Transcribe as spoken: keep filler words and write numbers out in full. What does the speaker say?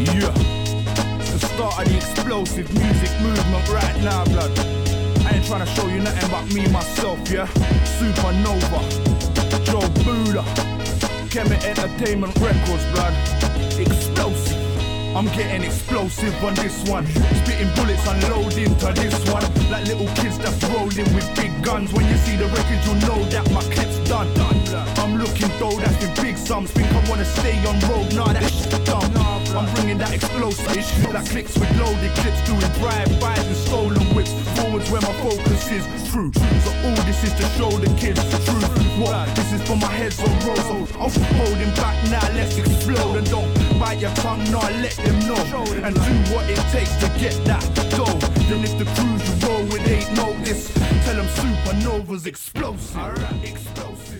Yeah, it's the start of the explosive music movement right now, blood. I ain't trying to show you nothing but me, myself, yeah. Supernova, Joe Buddha, Kemet Entertainment Records, blood. Explosive. I'm getting explosive on this one. Spitting bullets, unloading to this one. Like little kids that's rolling with big guns. When you see the record, you'll know that my clip's done. I'm looking though, that's in big sums. Think I wanna stay on road, nah, that shit dumb. I'm bringing that explosive shit that clicks with loaded clips, doing drive-bys and stolen whips. Forwards where my focus is, true. So all this is to show the kids the truth. What? This is for my heads on rolls. I'm holding back now, let's explode. And don't bite your tongue, nah, let them know. And do what it takes to get that dough. Then if the crews you roll with ain't notice, tell them Supernova's explosive. Alright, explosive.